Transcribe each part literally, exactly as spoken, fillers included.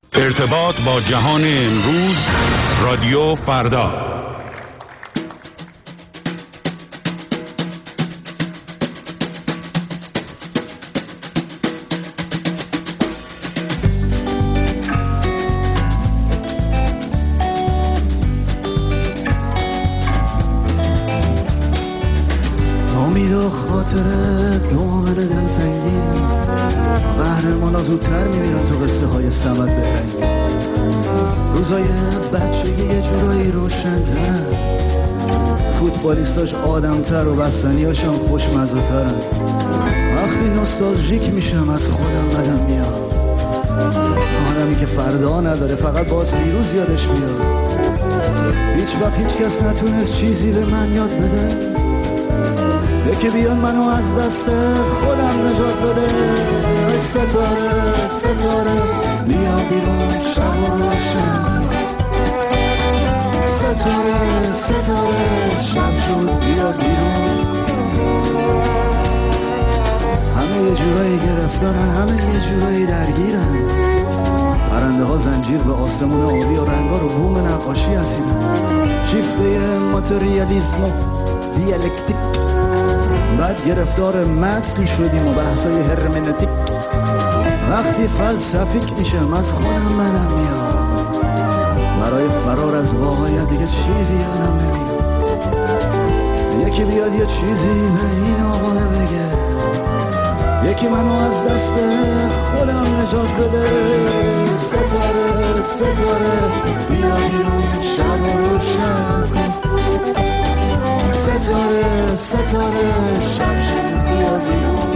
ارتباط با جهان امروز، رادیو فردا. امید و خاطره دامن دلتنگی، قهرمانا زودتر میبینن تو قصه های سمت بهنگی. روزای بچگی یه جورایی روشن‌ترن، فوتبالیستاش آدم‌تر و بستنیاشم خوشمزه‌ترن. وقتی نوستالژیک میشم از خودم بدم میاد، آدمی که فردا نداره فقط باز دیروز یادش میاد. هیچ وقت هیچ کس نتونست چیزی به من یاد بده، یکی بیان منو از دست خودم نجات بده. ستاره ستاره بیا بیرون شب و روشن، ستاره ستاره شب شد بیا بیرون. همه یه جورایی گرفتارن، همه یه جورایی درگیرن. پرنده ها زنجیر به آسمون آبی و رنگا رو بوم نقاشی هستیدن. شیفته ماتریالیسم و دیالکتیک، بعد گرفتار متن شدیم و بحثای هرمنوتیک. وقتی فلسفیک میشم از خودم منم میاد، برای فرار از واقعیت دیگه چیزی یادم نمیاد. یکی بیاد یه چیزی به این آقا بگه، یکی منو از دست خودم نجات بده. ستاره ستاره بیا بیرون شب و روشن کن، ستاره ستاره شب شد بیا بیرون.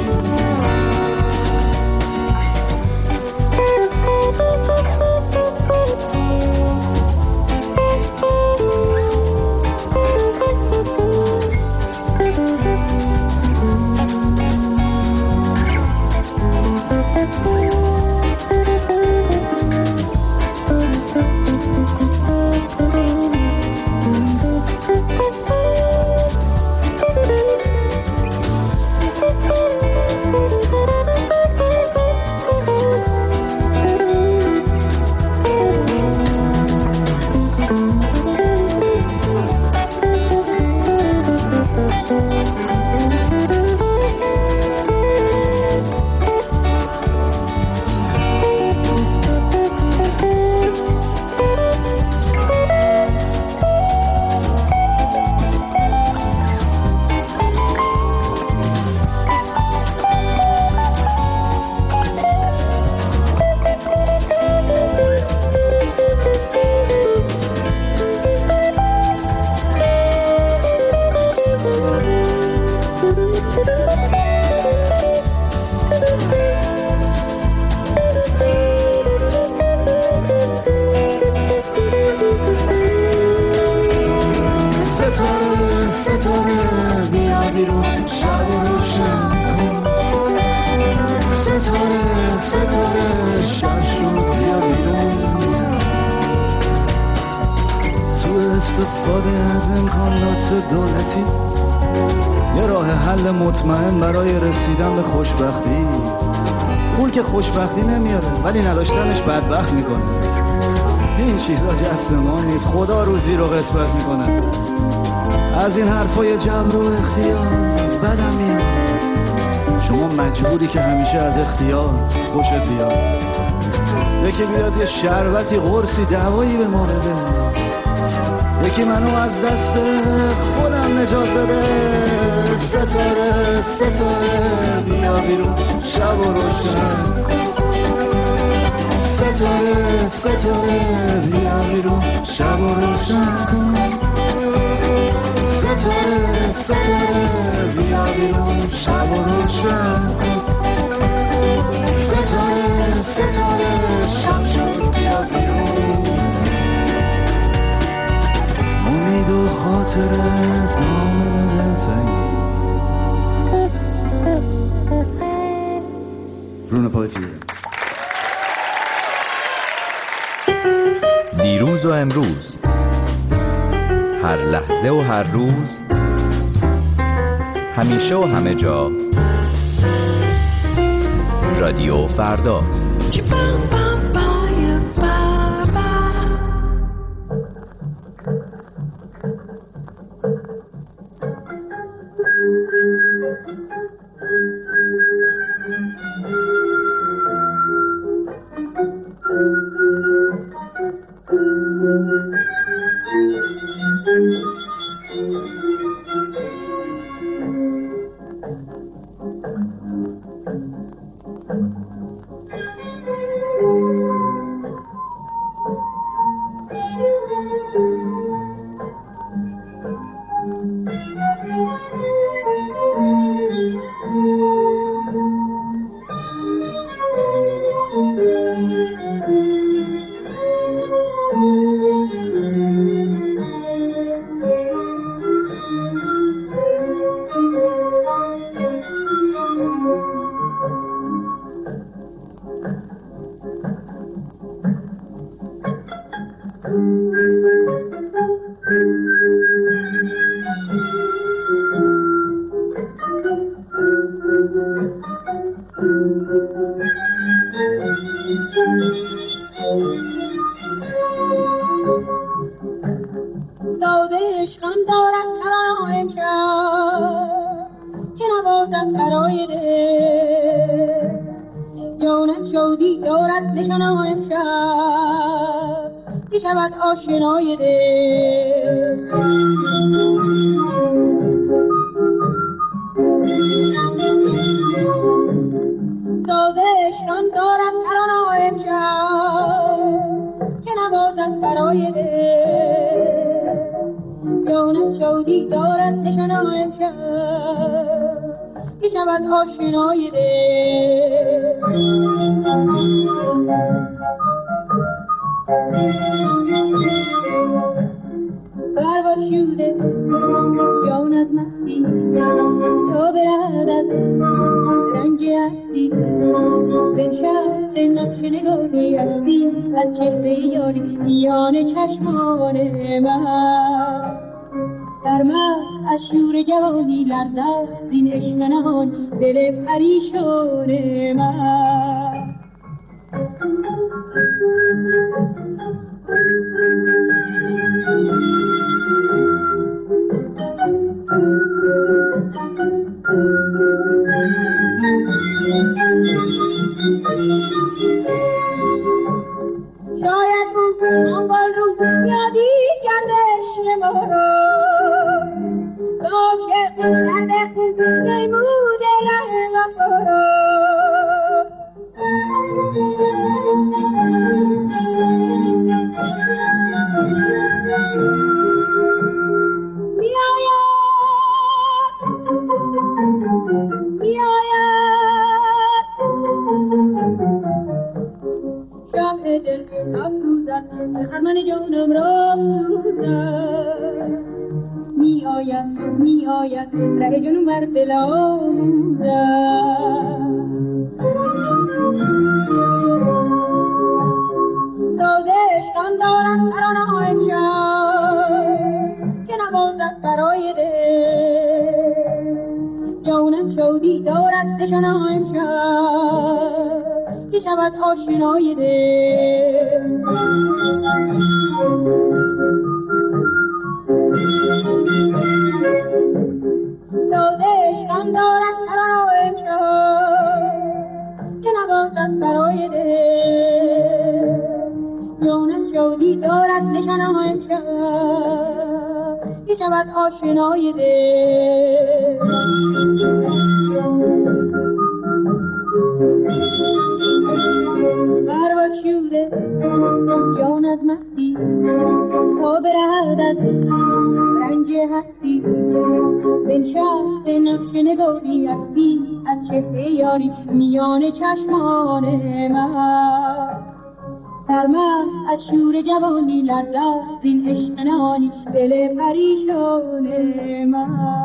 خوشبختی نمیاره ولی نداشتنش بدبخت میکنه. این چیزا جست ما نیست، خدا روزی رو قسمت میکنه. از این حرفای جبر و اختیار بدم میاد. شما مجبوری که همیشه از اختیار خوشت بیاد. یکی بیاد یه شربتی قرصی دوایی به ما بده، یکی منو از دست خودم نجات بده. ستاره ستاره بیا بیرون شب و روشن، ستاره ستاره بیا بیرون شب و روشن کن. ستاره ستاره بیا بیرون شب و روشن کن. ستاره ستاره شب شد بیا بیرون. امید و خاطره دامن دلتنگی. برونو پاتیه. دیروز و امروز، هر لحظه و هر روز، همیشه و همه جا، رادیو فردا. آشنای دل ساز عشقم دارد ترانه امشب که نوازد برای دل جان شادی دارد نشانه امشب که شود آشنای دل برباد شوده جان از مستی تا برهد از رنج هستی بنشست نقش نگاری هستی از چهره یاری میان چشمان من سرمست از شور جوانی لرزد زین عشق نهان دل پریشان من شاید اون بال رو یادی کرده عشق ما رو عاشق کرده نمود ره وفا رو خرمن جانم را سوزد می آید می آید ره جنون بر بلاموزد ساز عشقم دارد ترانه امشب که نوازد برای دل جانم شادی دارد نشانه امشب که شود آشنای دل ساز عشقم دارد ترانه امشب که نوازد برای دل جانم شادی دارد نشانه امشب که شود آشنای دل برباد شوده جان از مستی تا برهد از رنج هستی بنشست نقش نگاری هستی از چهره یاری میان چشمان من سرمست از شور جوانی لرزد زین عشق نهانی دل پریشان من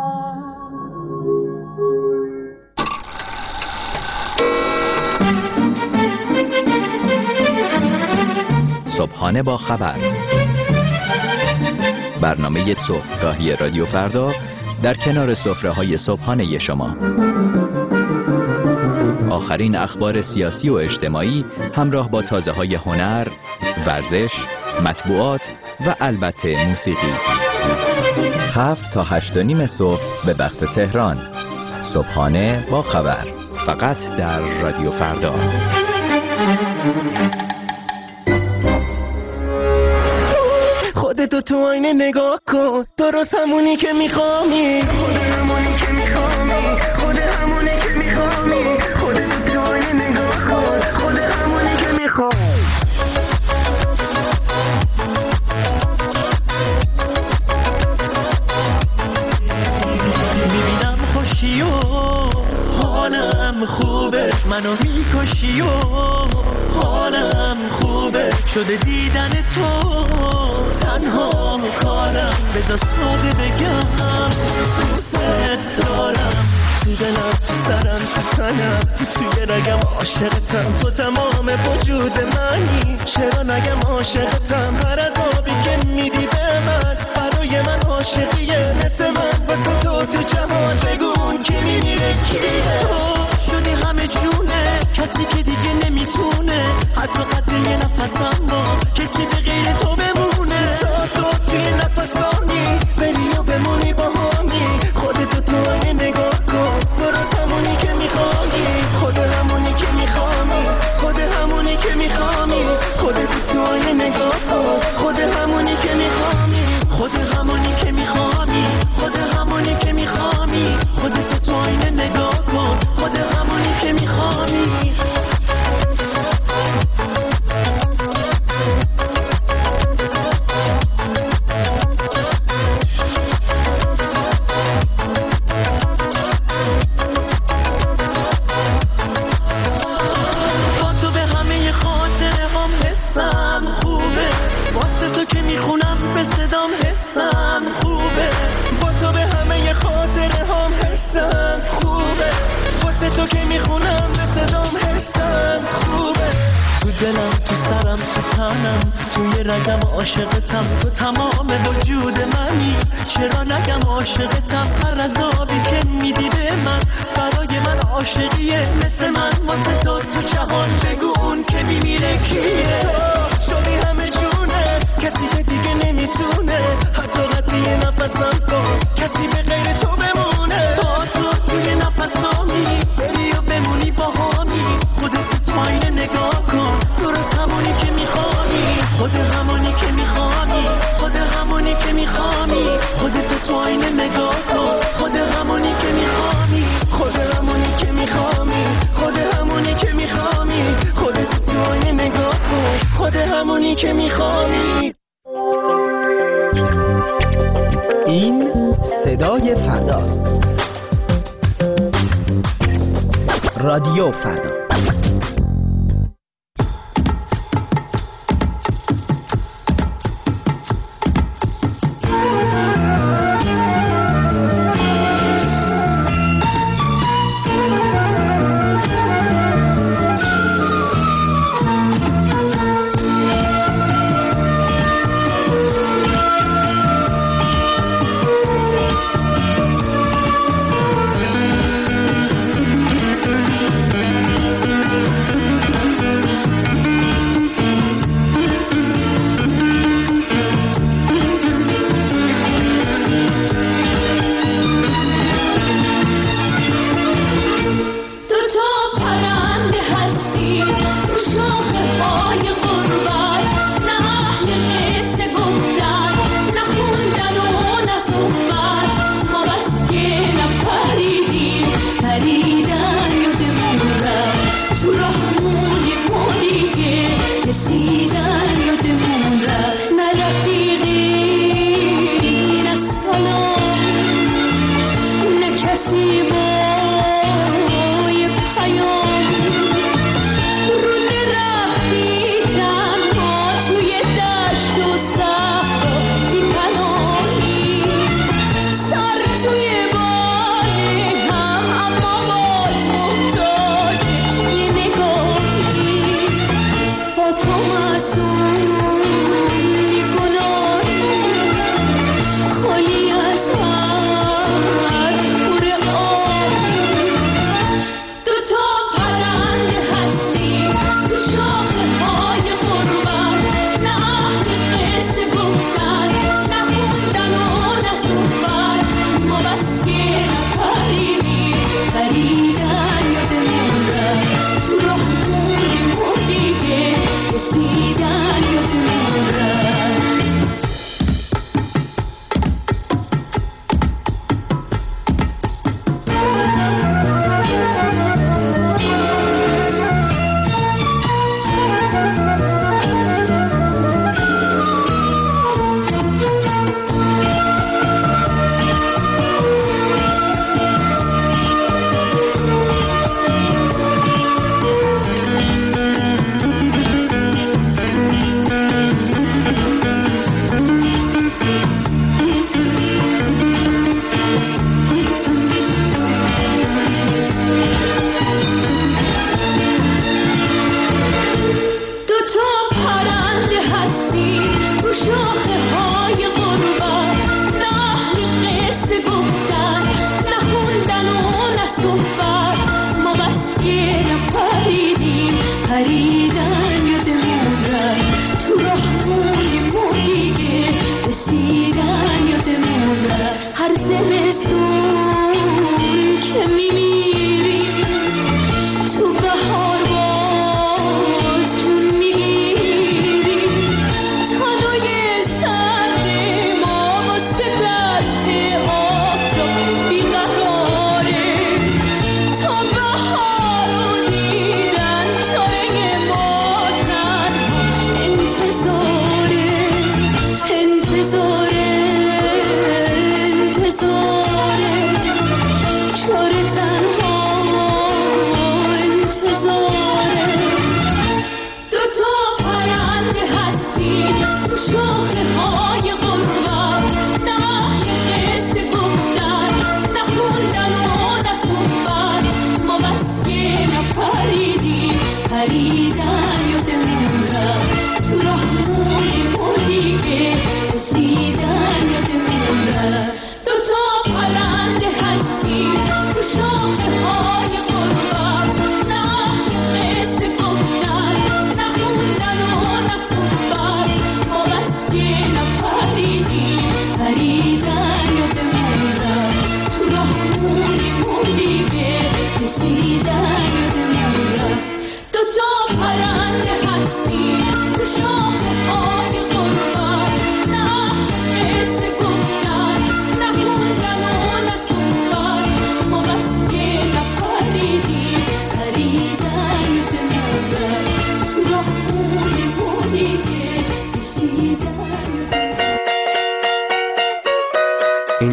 صبحانه با خبر، برنامه صبحگاهی رادیو فردا در کنار سفره‌های صبحانه شما. آخرین اخبار سیاسی و اجتماعی همراه با تازه‌های هنر، ورزش، مطبوعات و البته موسیقی. هفت تا هشت و نیم صبح به وقت تهران. صبحانه با خبر، فقط در رادیو فردا. خودتو تو آینه نگاه کن، درست همونی که میخوامی، خود همونی که میخوامی، خود همونی که میخوامی، خودتو تو آینه نگاه کن، خود همونی که میخوامی. میبینم خوشی و حالم خوبه، منو میکشی و حالم خوبه، شده دیدن تو تنها کارم، بذار ساده بگم دوست دارم، تو دلم، تو سرم، تو تنم، تو توی رگم عاشقتم، تو تمام وجود منی، چرا نگم عاشقتم، هر از آب دلم، تو سرم، تو تنم، توی رگم عاشقتم، تو تمام وجود منی. چرا نگم عاشقتم؟ هر عذابی که میدی به من برای من عاشقیه. مثل من واسه تو تو جهان بگو اون که میمیره کیه؟ تو شدی همه جونه، کسی که دیگه نمیتونه حتی قطعی نفسم کن کسی به غیر تو بمونه. تا تو توی نفس نامی بری و بمونی با همی، خودت تو آینه نگاه کن، درست همونی که میخوانی، خود همونی که میخوانی، خود همونی که میخوانی، خودت تو آینه نگاه کن، خود همونی که میخوانی، خود همونی که میخوانی، خود همونی که میخوانی، خودت تو آینه نگاه کن، خود همونی که میخوانی. این صدای فرداست. رادیو فردا.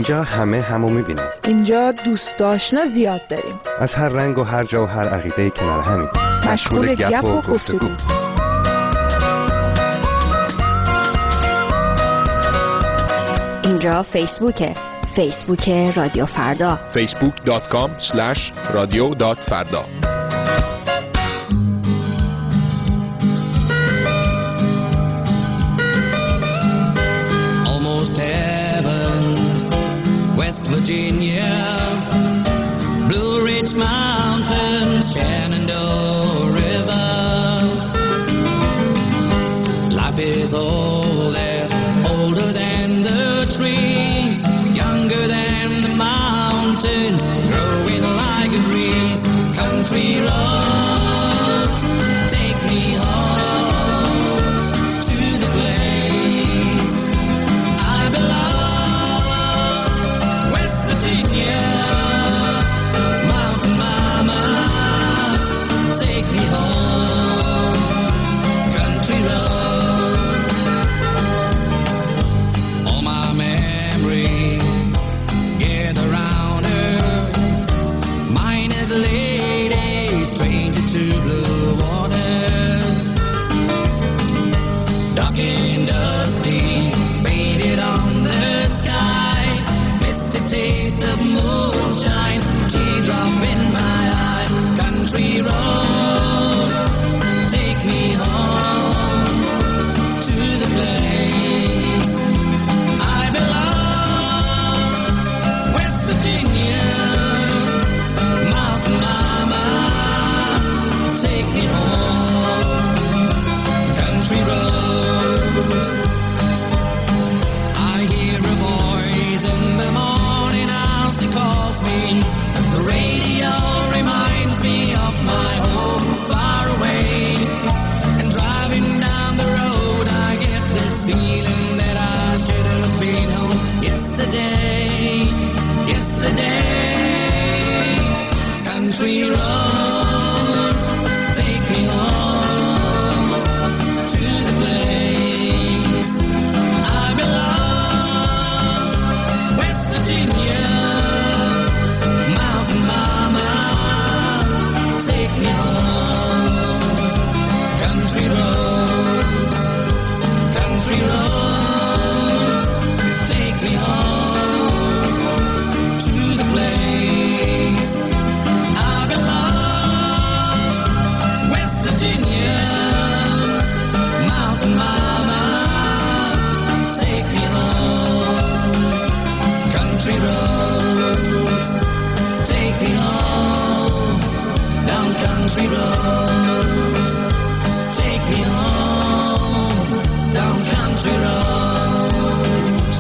اینجا همه همو میبینیم. اینجا دوست آشنا زیاد داریم. از هر رنگ و هر جا و هر عقیده کنار همین. مشغول گپ و گفتگو. اینجا فیسبوکه. فیسبوک رادیو فردا. فیسبوک دات کام اسلش رادیو دات فردا. Almost heaven, West Virginia, Blue Ridge Mountains, Shenandoah River. Life is old there, older than the trees, younger than the mountains, growing like a breeze. Country roads, take me home to the place I belong. West Virginia, Mountain Mama, take me home. Country roads, all my memories gather round her. Mine is a lady, stranger to blue waters. Dark and dusty, faded on the sky. Misty taste of moonshine, teardrop in my eye. Country roads, take me home to the place I belong. West Virginia, Mountain Mama, take me home. Country roads, I hear a voice in the morning house, it calls me. The radio reminds me of my home far away. And driving down the road, I get this feeling that I should have been home yesterday, yesterday. Country roads, take me home to the place I belong. West Virginia, Mountain Mama, take me home. Country roads, country roads, take me home to the place I belong. West Virginia, Mountain Mama, take me home. Country roads, take me home. Down country roads, take me home. Down country roads.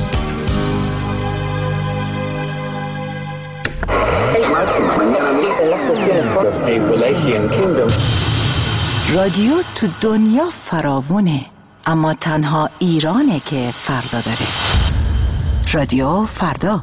رادیو تو دنیا فراوونه، اما تنها ایرانه که فردا داره. رادیو فردا.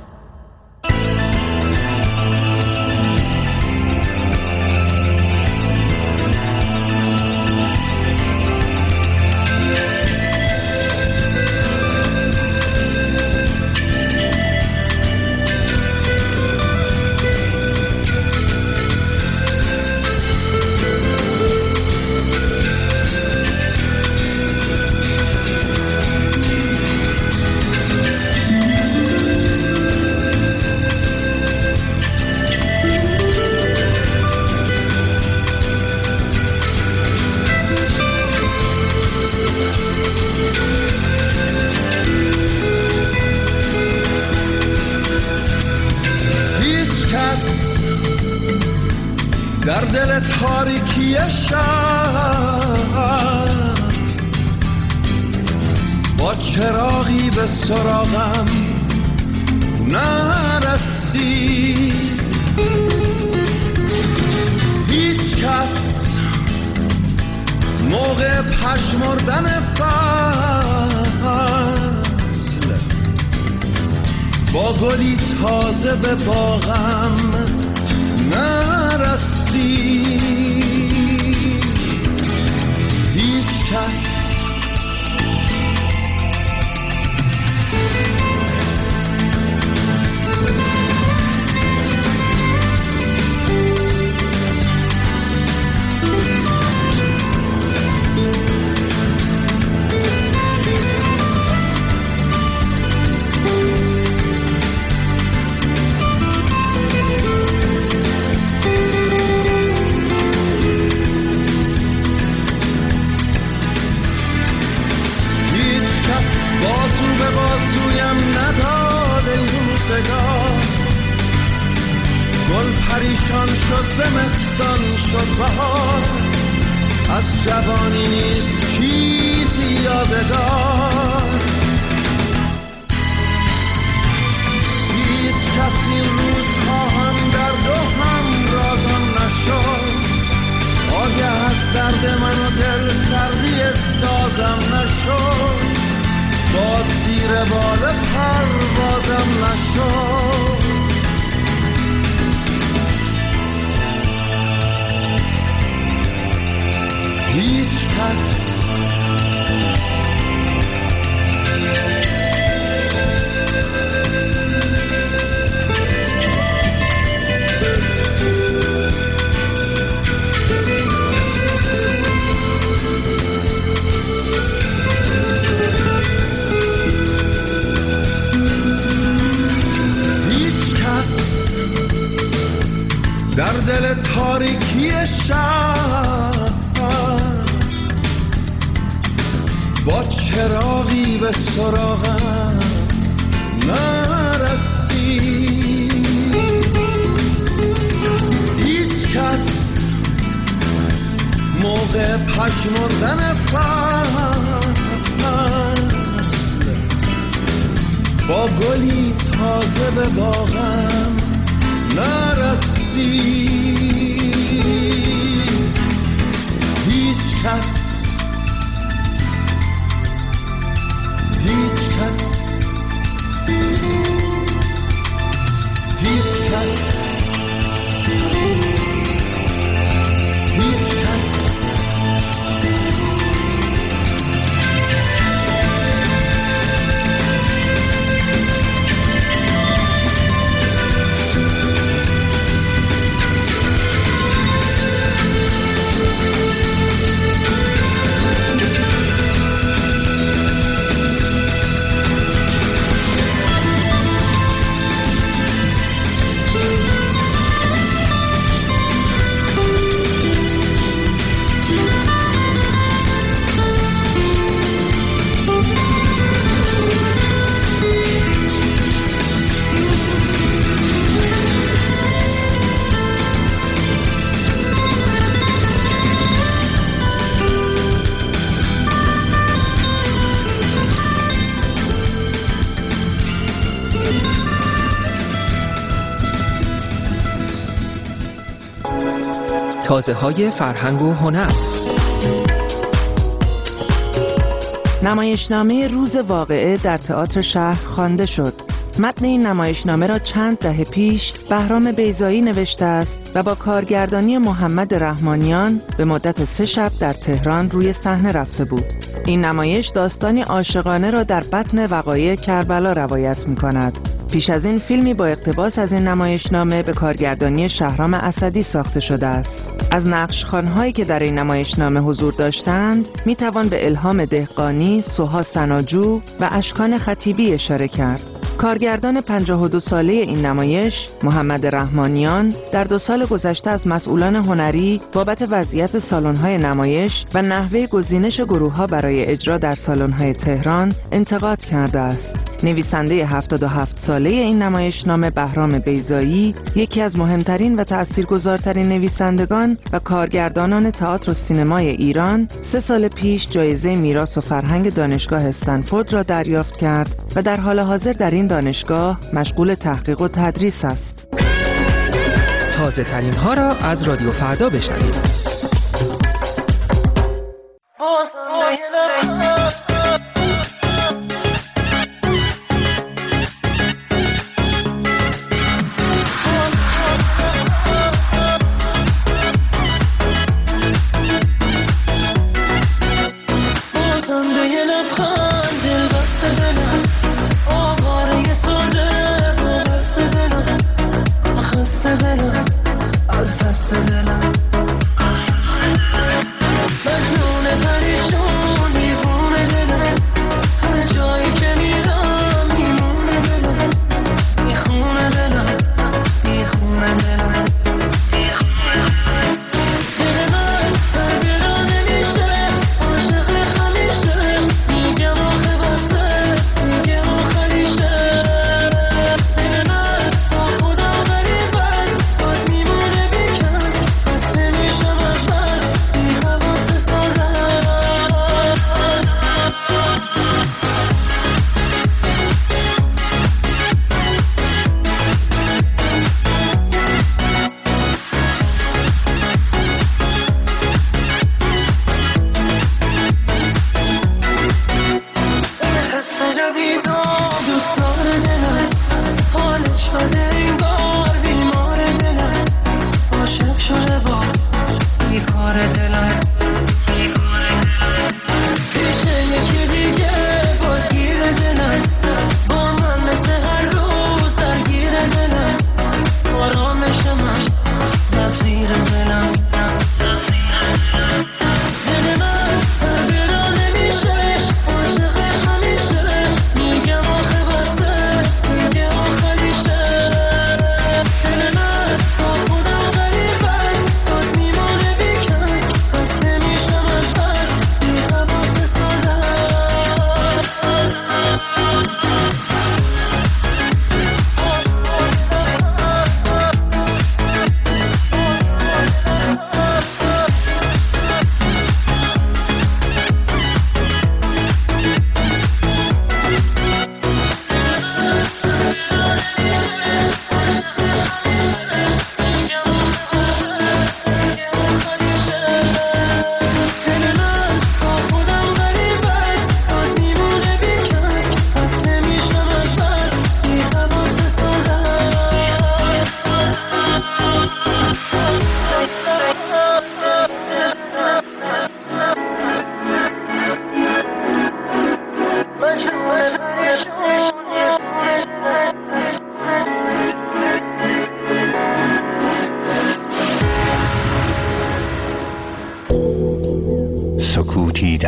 در دل تاریکی شب با چراغی به سراغم نرسید. هیچ کس موقع پژمردن فصل با گلی تازه به باغم نرسید. هیچ کس زمستان شد بهار، از جوانی نیست چیزی یادگار. هیچ کسی روزها هم درد و هم رازم نشد، آگه از درد من و دل سردی سازم نشد، باد زیر بال پروازم نشد. هیچ کس در دل تاریکی شب با چراغی به سراغم نرسید. هیچ کس موقع پژمردن فصل با گلی تازه به باغم نرسید. هیچ کس هیچ کس هیچ کس هیچ کس تازه‌های فرهنگ و هنر. نمایشنامه روز واقعه در تئاتر شهر خوانده شد. متن این نمایشنامه را چند دهه پیش بهرام بیضایی نوشته است و با کارگردانی محمد رحمانیان به مدت سه شب در تهران روی صحنه رفته بود. این نمایش داستانی عاشقانه را در بطن وقایع کربلا روایت می‌کند. پیش از این فیلمی با اقتباس از این نمایشنامه به کارگردانی شهرام اسدی ساخته شده است. از نقشخوان‌هایی که در این نمایشنامه حضور داشتند می‌توان به الهام دهقانی، سوها سناجو و اشکان خطیبی اشاره کرد. کارگردان پنجاه و دو ساله این نمایش، محمد رحمانیان، در دو سال گذشته از مسئولان هنری بابت وضعیت سالن‌های نمایش و نحوه گزینش گروه‌ها برای اجرا در سالن‌های تهران انتقاد کرده است. نویسنده هفتاد و هفت ساله این نمایشنامه بهرام بیضایی، یکی از مهمترین و تأثیرگذارترین نویسندگان و کارگردانان تئاتر و سینمای ایران، سه سال پیش جایزه میراث و فرهنگ دانشگاه استنفورد را دریافت کرد و در حال حاضر در این دانشگاه مشغول تحقیق و تدریس است. تازه ترین ها را از رادیو فردا بشنوید. Together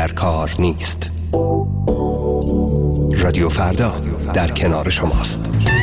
در کار نیست. رادیو فردا در کنار شماست.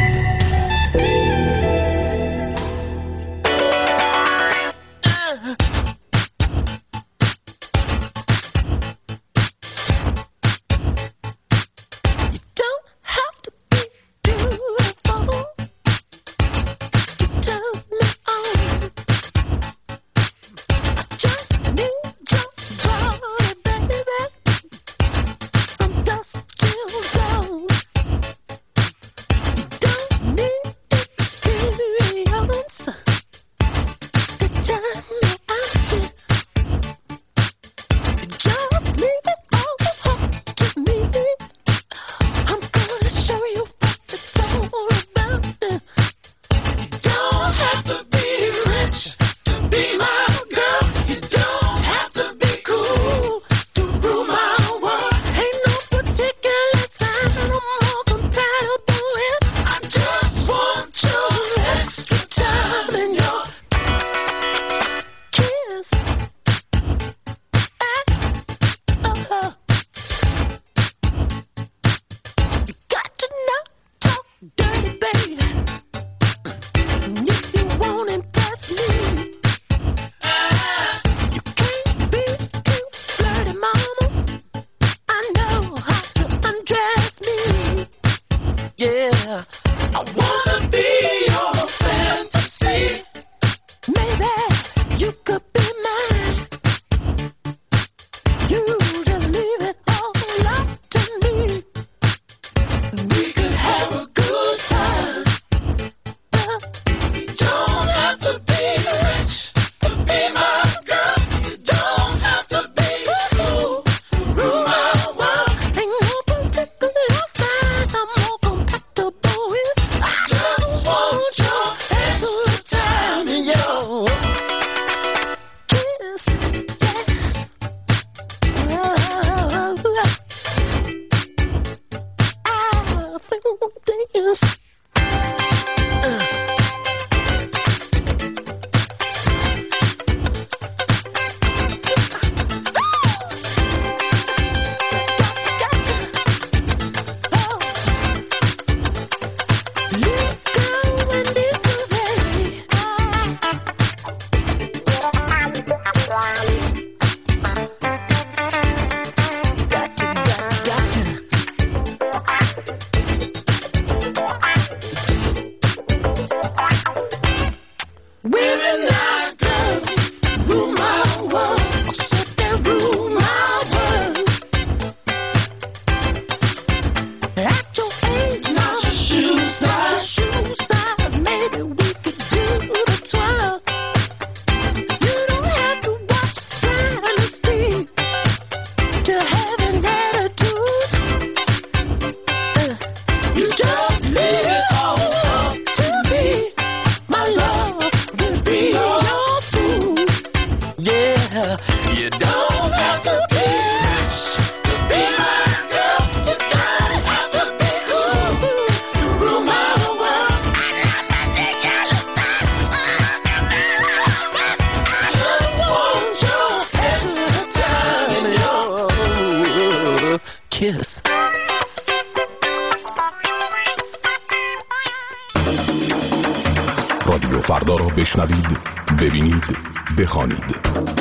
رادیو فردا را بشنوید، ببینید، بخوانید.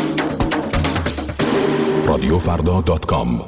رادیو فردا دات کام.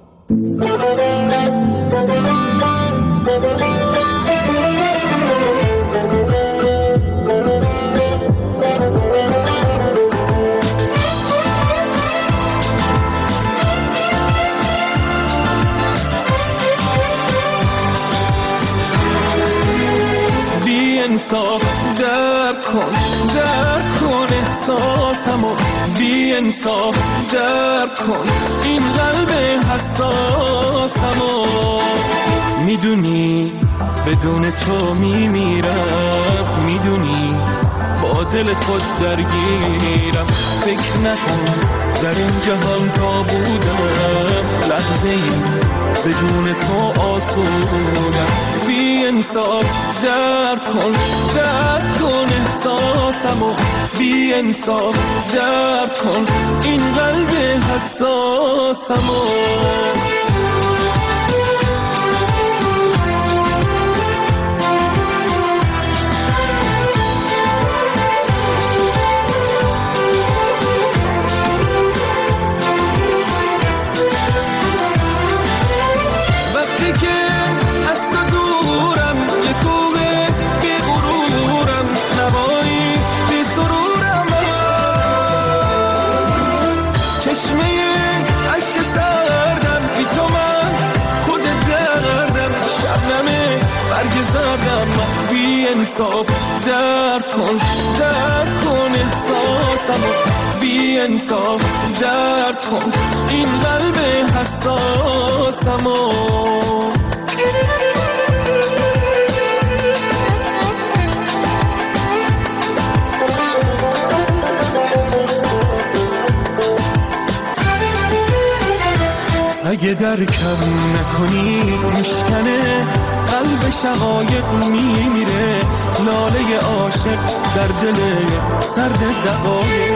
انصاف در کن در کن احساسمو، بی انصاف در کن این قلب حساسمو. میدونی بدون تو میمیرم، میدونی با دل خود درگیرم. فکر نکن در این جهان تا بودم لحظه ای بدون تو آسودم. بی انصاف درک کن درک کن احساسمو بی انصاف درک کن این قلب حساسمو انصاف درک کن درک کن احساسمو بی انصاف درک کن این قلب حساسمو اگه درکم نکنی میشکنه قلب شقایق میمیره لاله عاشق در دل سرد دقایق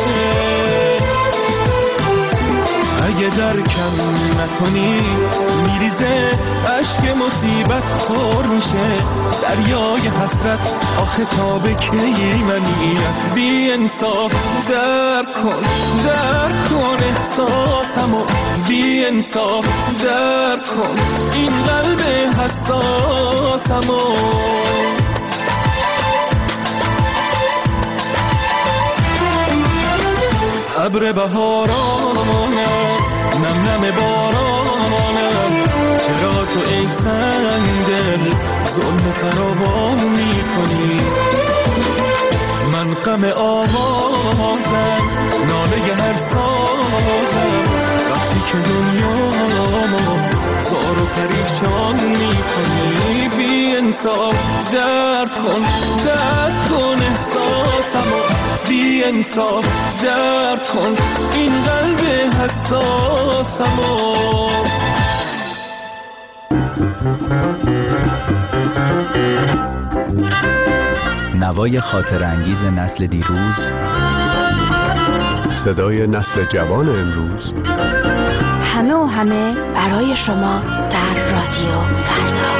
اگه درکم نکنی میریزه عشق مصیبت پر میشه دریای حسرت آخه تا به کی منیت بی انصاف درک کن درک کن احساسمو بی انصاف درک کن این قلب حساسمو ابر بهارانم نم نم بارانم چرا تو ای سنگدل ظلم فراوان میکنی من غم آوازم ناله هر سازم وقتی که دنیامو زار و پریشان میکنی بی انصاف درک کن درک کن احساسمو بی انصاف درک کن این قلب حساسمو نوای خاطر انگیز نسل دیروز، صدای نسل جوان امروز، همه و همه برای شما در رادیو فردا.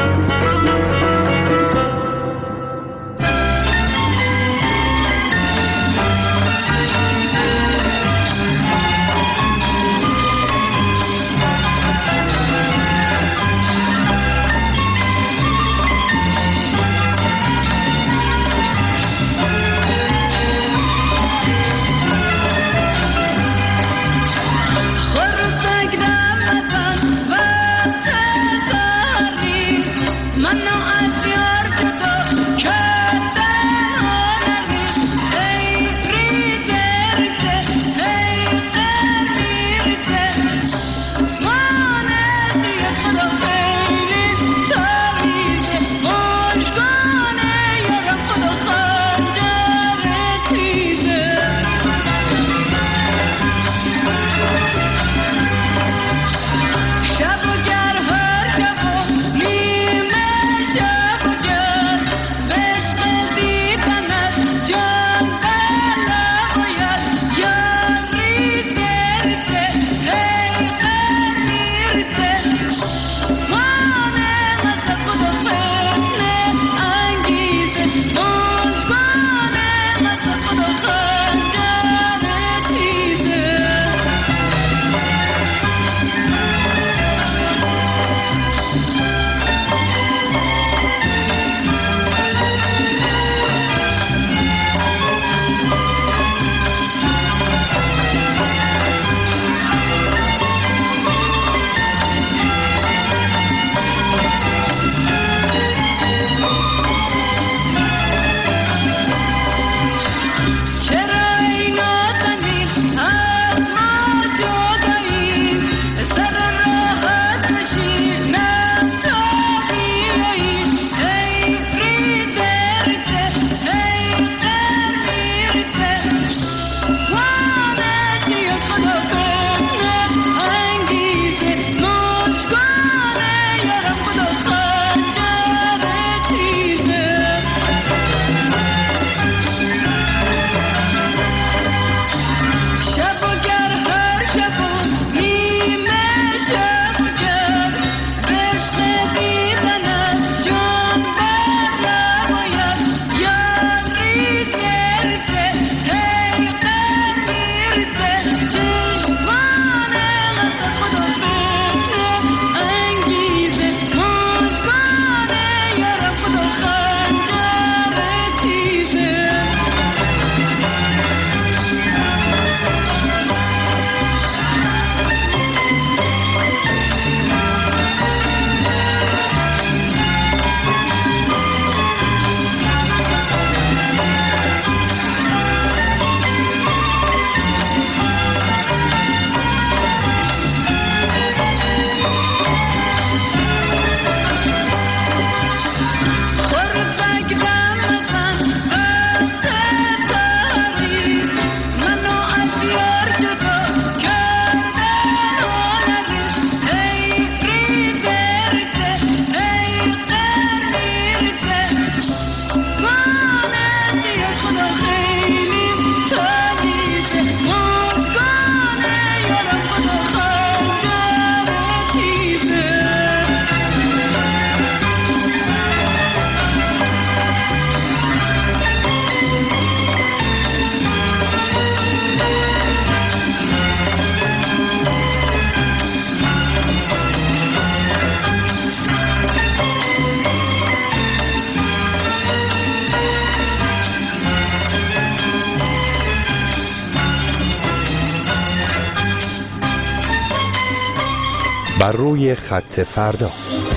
بر روی خط فردا.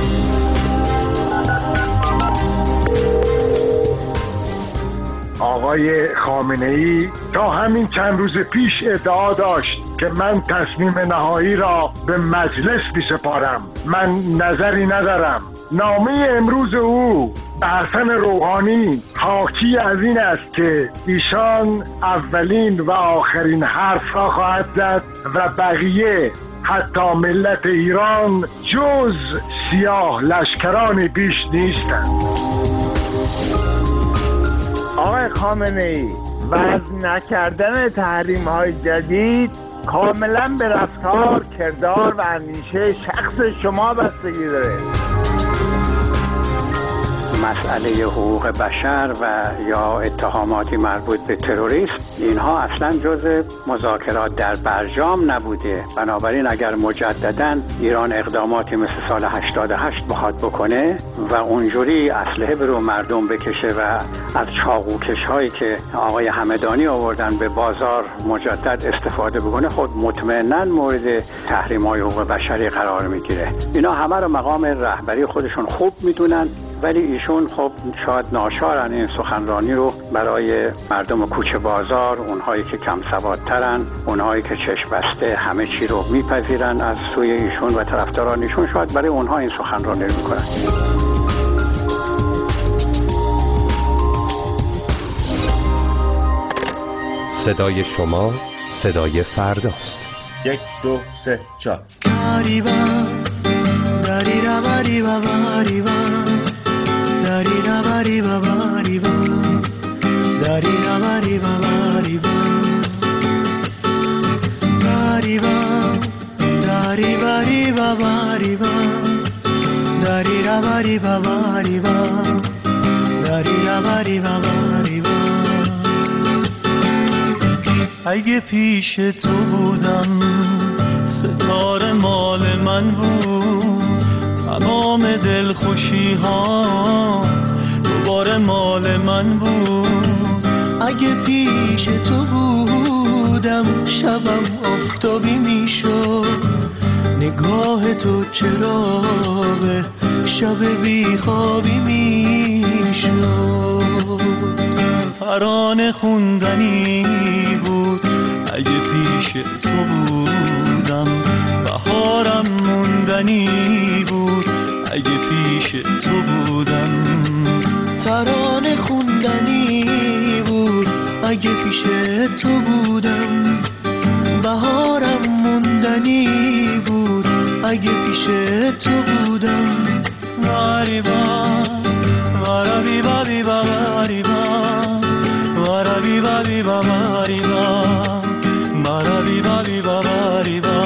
آقای خامنه‌ای تا همین چند روز پیش ادعا داشت که من تصمیم نهایی را به مجلس می‌سپارم. من نظری ندارم. نامه امروز او به حسن روحانی حاکی از این است که ایشان اولین و آخرین حرف را خواهد زد و بقیه حتی ملت ایران جز سیاه لشکران بیش نیستند. آقای خامنه‌ای، وضع نکردن تحریم های جدید کاملا به رفتار، کردار و اندیشه شخص شما بستگی داره. مسئله حقوق بشر و یا اتهاماتی مربوط به تروریسم اینها اصلا جزء مذاکرات در برجام نبوده. بنابراین اگر مجددا ایران اقداماتی مثل سال هشتاد و هشت بخواد بکنه و اونجوری اسلحه به رو مردم بکشه و از چاقوکش هایی که آقای همدانی آوردن به بازار مجدد استفاده بکنه، خود مطمئنا مورد تحریم های حقوق بشری قرار میگیره. اینا همه رو مقام رهبری خودشون خوب میدونن، ولی ایشون خب شاید ناچارن این سخنرانی رو برای مردم کوچه بازار، اونهایی که کم سوادترن، اونهایی که چشم بسته همه چی رو میپذیرن از سوی ایشون و طرفداران ایشون، شاید برای اونها این سخنرانی رو میکنن. صدای شما صدای فرداست. یک دو سه چهار. Dari da bari ba bari ba, dari da bari ba bari ba, dari ba, dari bari ba bari ba, dari da bari ba bari ba, dari da bari ba bari ba. اگه پیش تو بودم ستاره مال من بود، تمام دلخوشی ها دوباره مال من بود. اگه پیش تو بودم شبم آفتابی میشد، نگاه تو چراغ شب بیخوابی میشد. ترانه خوندنی بود اگه پیش تو بودم، بهارم موندنی بود اگه پیش تو بودم. ترانه خوندنی بود اگه پیش تو بودم، بهارم موندنی بود اگه پیش تو بودم. واری با وارابی بابی باباری با وارابی بابی باباری با وارابی بابی باباری با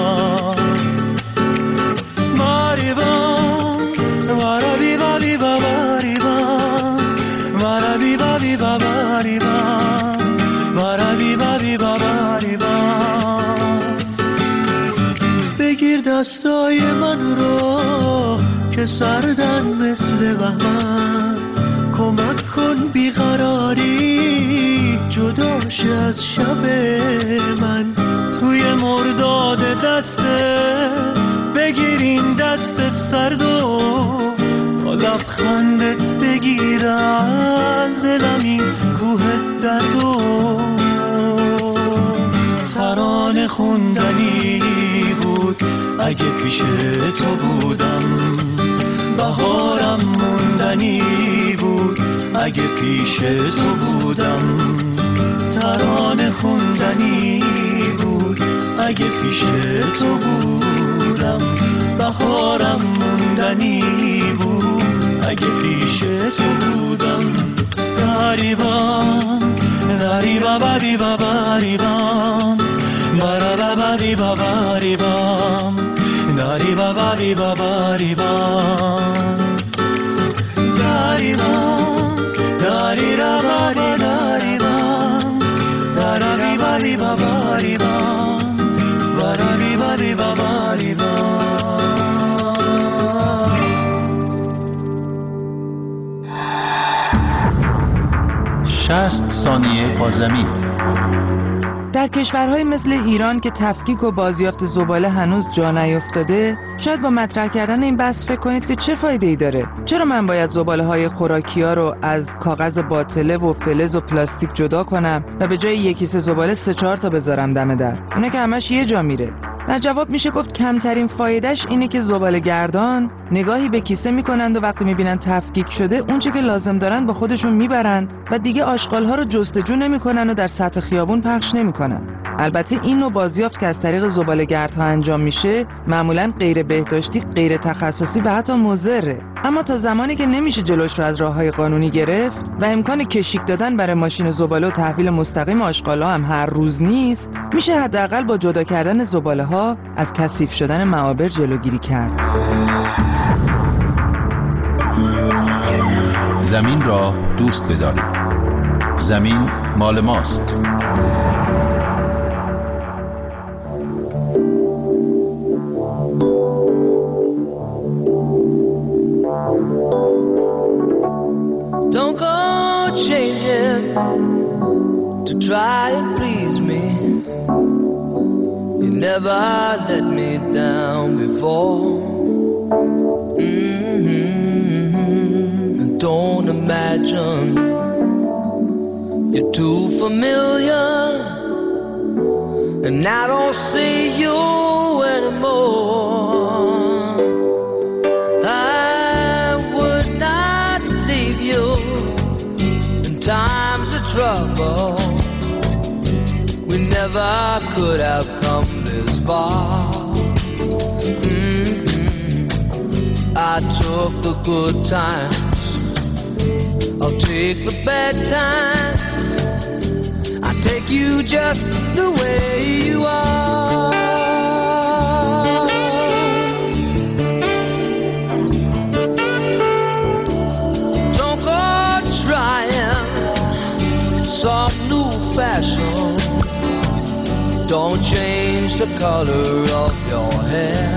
باری با وارابی بابی باباری با وارابی بابی باباری با وارابی بابی باباری با. بگیر دستای من رو که سردن مثل بهمن، کمک کن بیقراری جداش از شب من. توی مرداد دسته بگیر این دست سرد و با لبخندت بگیر از دلم این کوه درد و. ترانه خوندنی بود اگه پیش تو بودم، بهارم موندنی بود اگه پیش تو بودم. ترانه خوندنی بود اگه پیش تو بودم، بهارم موندنی بود اگه پیش تو بودم. داری بام داری بابا دی بابا ری بام بارا بابا دی بابا ری بام داری بابا دی بابا ری بام داری بام داری بابا دی داری بام داری بابا دی بابا ری بام بارا دی بابا دی بابا ری بام. شصت ثانیه با زمین. در کشورهای مثل ایران که تفکیک و بازیافت زباله هنوز جا نیفتاده، شاید با مطرح کردن این بحث فکر کنید که چه فایده‌ای داره؟ چرا من باید زباله های خوراکی ها رو از کاغذ باطله و فلز و پلاستیک جدا کنم و به جای یک کیسه زباله سه چهار تا بذارم دم در؟ اونا که همش یه جا میره. در جواب میشه گفت کمترین فایدهش اینه که زباله گردان نگاهی به کیسه میکنند و وقتی میبینن تفکیک شده اونچه که لازم دارن با خودشون میبرند و دیگه آشغالها رو جستجو نمیکنن و در سطح خیابون پخش نمیکنن. البته این نوع بازیافت که از طریق زباله گردها انجام میشه معمولاً غیر بهداشتی، غیر تخصصی و حتی مضره. اما تا زمانی که نمیشه جلوش رو از راههای قانونی گرفت و امکان کشیک دادن برای ماشین زباله و تحویل مستقیم آشغال‌ها هم هر روز نیست، میشه حداقل با جدا کردن زباله‌ها از کثیف شدن معابر جلوگیری کرد. زمین را دوست بدارید. زمین مال ماست. Don't go changing to try and please me. You never let me down before. Mm-hmm. Don't imagine you're too familiar, and I don't see you anymore. Times of trouble, we never could have come this far. Mm-hmm. I took the good times, I'll take the bad times. I take you just the way you are. Don't go trying some new fashion. Don't change the color of your hair.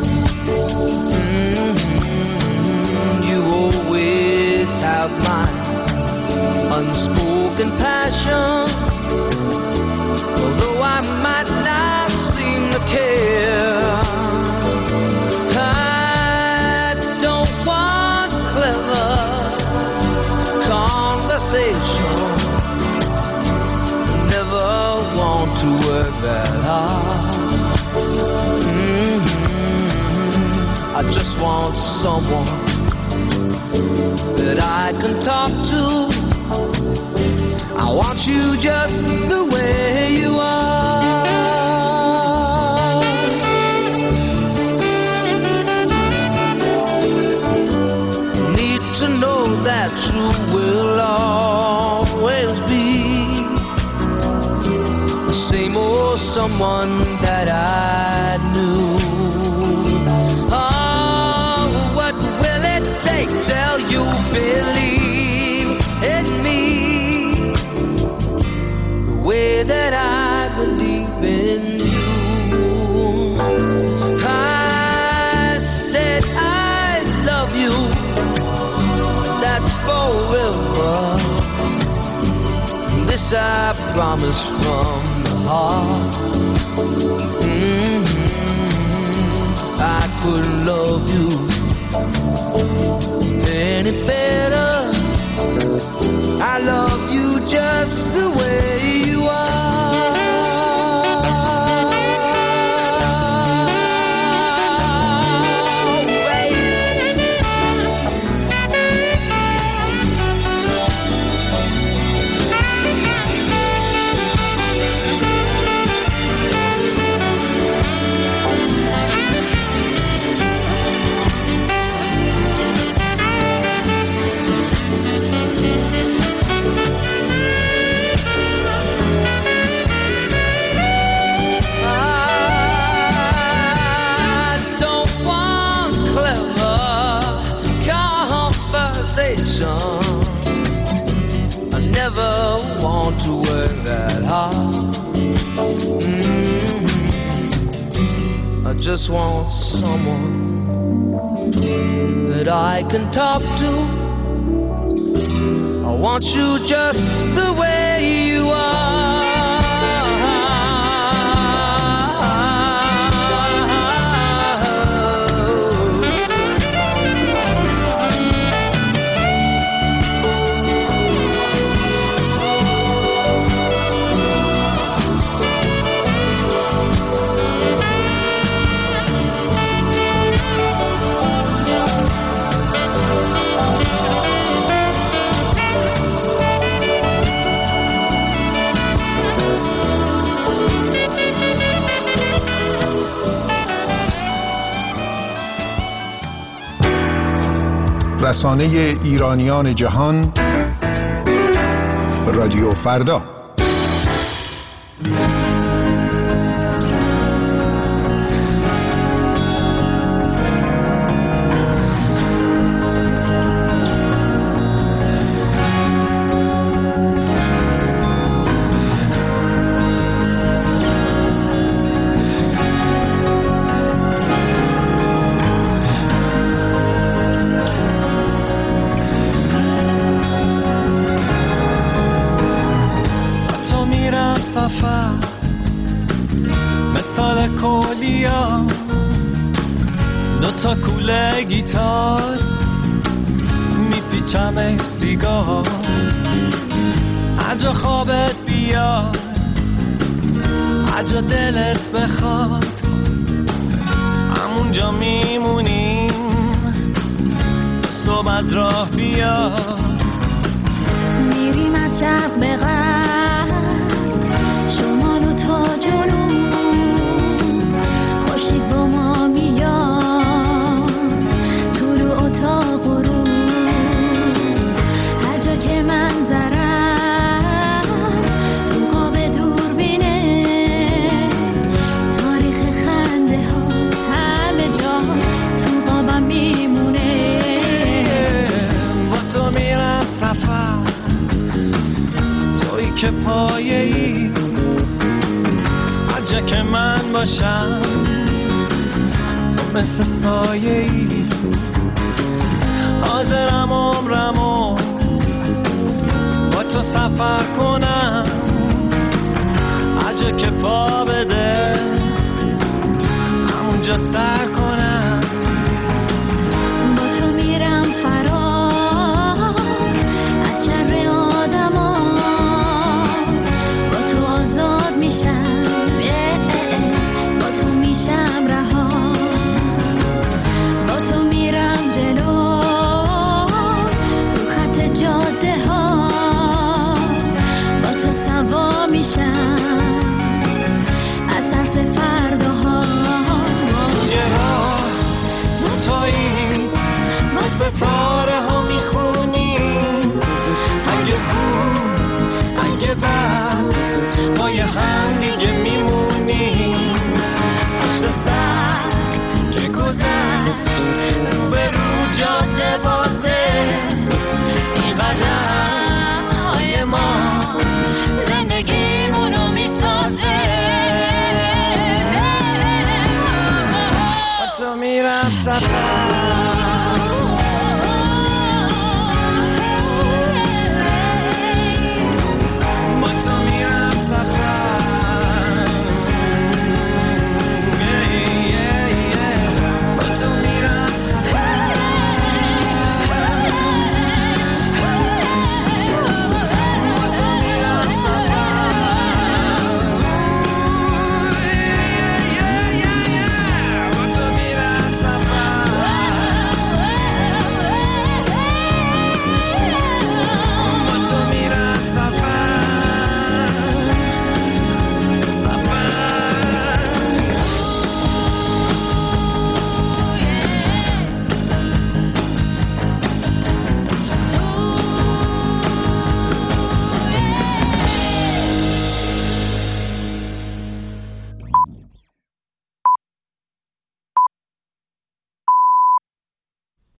Mm-hmm. You always have my unspoken passion. Although I might not seem to care, I don't want clever conversation. Want to work that hard. Mm-hmm. I just want someone that I can talk to. I want you just the way you are. Need to know that you will always be same old someone that I knew. Oh, what will it take till you believe in me the way that I believe in you? I said I love you, that's forever. This I promise from heart. Mm-hmm. I couldn't love you any better. I love you just the way you are. Just want someone that I can talk to. I want you just the way you are. رسانه ایرانیان جهان، رادیو فردا. گیتار میپیچم سیگار، هرجا خوابت بیاد، هرجا دلت بخواد، همونجا میمونیم صبح از راه بیاد. میریم از شرق به غرب، شمال و تا جنوب، خورشید با ما میاد تا غروب. هر جا که منظرم تو قاب دوربینه، تاریخ خنده ها همه جا تو قابم میمونه. با تو میرم سفر، تویی که پایه ای، هر جا که من باشم تو مثل سایه ای. حاضرم عمرمو با تو سفر کنم، هر جا که پا بده همونجا سر کنم. با تو میرم فرار از شر آدما، با تو آزاد میشم، با تو میشم رها. با تو میرم جلو تا